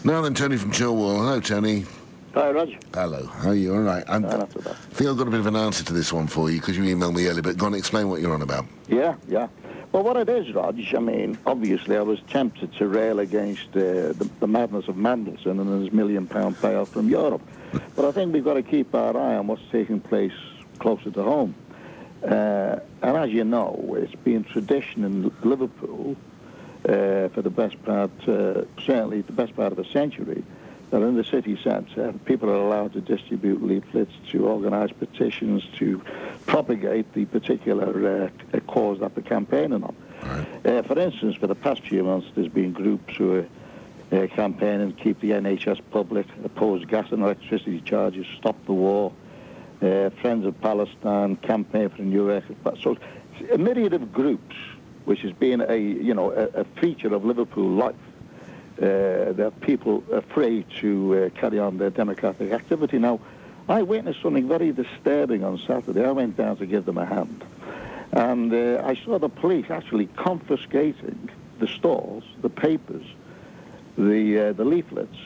Now then, Tony from Chilwell. Hello, Tony. Hi, Rog. Hello. How are you? All right. I think I've got a bit of an answer to this one for you because you emailed me earlier, but go on, explain what you're on about. Yeah. Well, what it is, Rog, I mean, obviously I was tempted to rail against the madness of Mandelson and his £1 million payout from Europe. But I think we've got to keep our eye on what's taking place closer to home. And as you know, it's been tradition in Liverpool for the best part, certainly the best part of a century, that in the city centre, people are allowed to distribute leaflets, to organise petitions, to propagate the particular cause that they're campaigning on. Right. For instance, for the past few months, there's been groups who are campaigning to keep the NHS public, oppose gas and electricity charges, stop the war, Friends of Palestine, campaign for a new record. So a myriad of groups, which has been a feature of Liverpool life. That people are free to carry on their democratic activity. Now, I witnessed something very disturbing on Saturday. I went down to give them a hand, and I saw the police actually confiscating the stalls, the papers, the leaflets,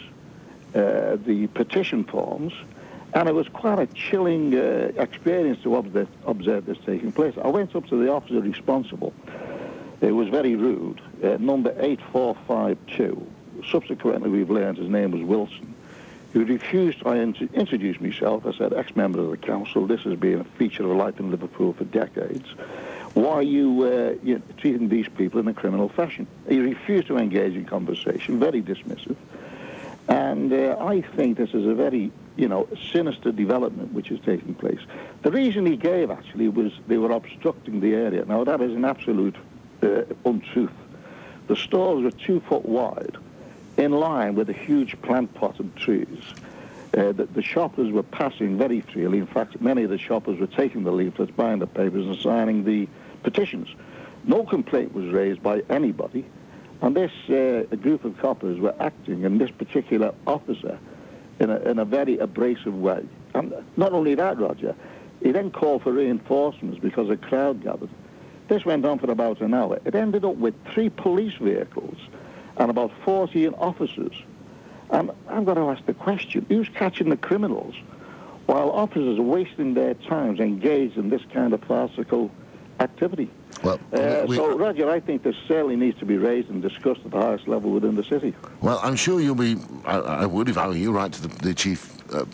the petition forms, and it was quite a chilling experience to observe this taking place. I went up to the officer responsible. It was very rude, number 8452. Subsequently, we've learned his name was Wilson, who refused to introduce myself. I said, ex-member of the council, this has been a feature of life in Liverpool for decades. Why are you treating these people in a criminal fashion? He refused to engage in conversation, very dismissive. And I think this is a very, sinister development which is taking place. The reason he gave, actually, was they were obstructing the area. Now, that is an absolute untruth. The stalls were 2 foot wide, in line with the huge plant-potted trees. The shoppers were passing very freely. In fact, many of the shoppers were taking the leaflets, buying the papers, and signing the petitions. No complaint was raised by anybody, and this group of coppers were acting, and this particular officer, in a very abrasive way. And not only that, Roger, he then called for reinforcements because a crowd gathered. This went on for about an hour. It ended up with 3 police vehicles and about 14 officers. And I've got to ask the question, who's catching the criminals while officers are wasting their times engaged in this kind of farcical activity? Well, so, Roger, I think this certainly needs to be raised and discussed at the highest level within the city. Well, I'm sure you'll be, I would, if I were you, write to the chief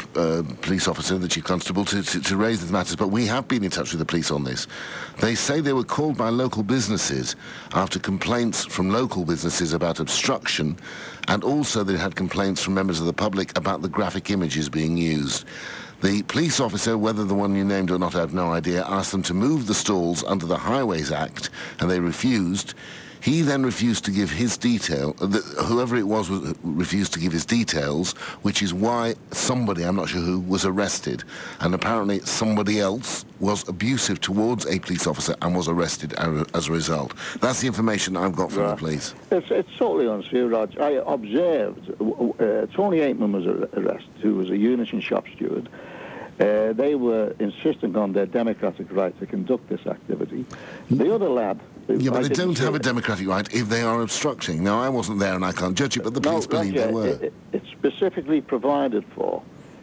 police officer, the chief constable, to raise these matters, but we have been in touch with the police on this. They say they were called by local businesses after complaints from local businesses about obstruction, and also they had complaints from members of the public about the graphic images being used. The police officer, whether the one you named or not, I have no idea, asked them to move the stalls under the Highways Act, and they refused. He then refused to give his detail, whoever it was refused to give his details, which is why somebody, I'm not sure who, was arrested. And apparently somebody else was abusive towards a police officer and was arrested as a result. That's the information I've got from the police. It's totally untrue, Rog. I observed Tony Aitman was arrested, who was a Unison shop steward. They were insisting on their democratic right to conduct this activity. The other lad... Yeah, but they don't have a democratic right if they are obstructing. Now, I wasn't there and I can't judge it, but the police believe they were. It's specifically provided for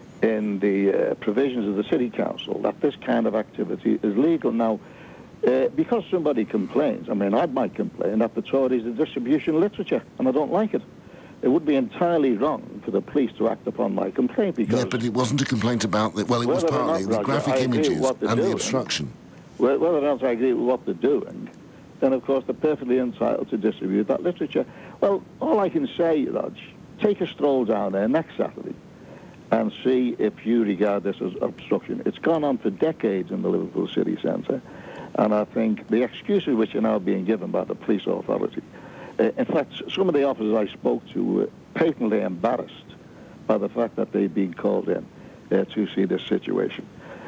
in the provisions of the City Council that this kind of activity is legal. Now, because somebody complains, I mean, I might complain that the Tories are distribution literature, and I don't like it. It would be entirely wrong for the police to act upon my complaint because... Yeah, but it wasn't a complaint about... it was partly the graphic images and the obstruction. Whether or not I agree with what they're doing, then, of course, they're perfectly entitled to distribute that literature. Well, all I can say, Rog, take a stroll down there next Saturday and see if you regard this as obstruction. It's gone on for decades in the Liverpool city centre, and I think the excuses which are now being given by the police authority... in fact, some of the officers I spoke to were patently embarrassed by the fact that they'd been called in to see this situation.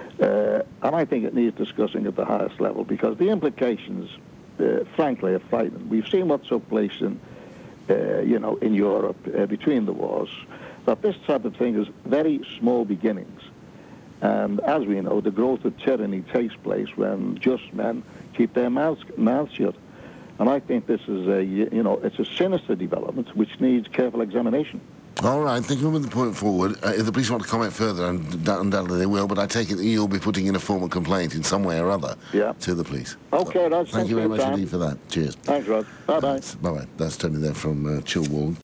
And I think it needs discussing at the highest level because the implications... frankly, are frightening. We've seen what took place in Europe between the wars, that this type of thing is very small beginnings. And as we know, the growth of tyranny takes place when just men keep their mouths shut. And I think this is it's a sinister development which needs careful examination. All right, thank you for the point forward. If the police want to comment further, undoubtedly they will, but I take it that you'll be putting in a formal complaint in some way or other to the police. OK, Rod. Thank you very much indeed for that. Cheers. Thanks, Rod. Bye-bye. Bye-bye. That's Tony there from Chilwell.